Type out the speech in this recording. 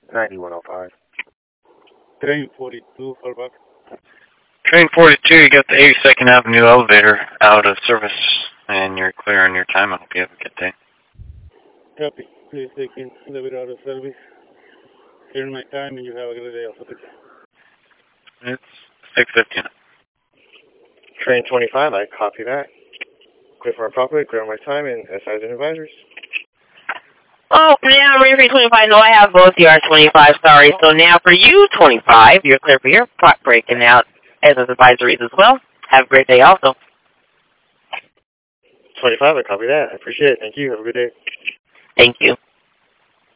9105. Train 42, fallback. Train 42, you got the 82nd Avenue elevator out of service, and you're clear on your time. I hope you have a good day. Copy. Please take in elevator out of service. Clear my time, and you have a good day also. It's 6:15. Train 25, I copy that. Clear for properly, clear on my time, and SIs and advisors. Oh, now for 25, no, I have both your 25, sorry. So now for you, 25, you're clear for your pot breaking out as advisories as well. Have a great day also. 25, I copy that. I appreciate it. Thank you. Have a good day. Thank you.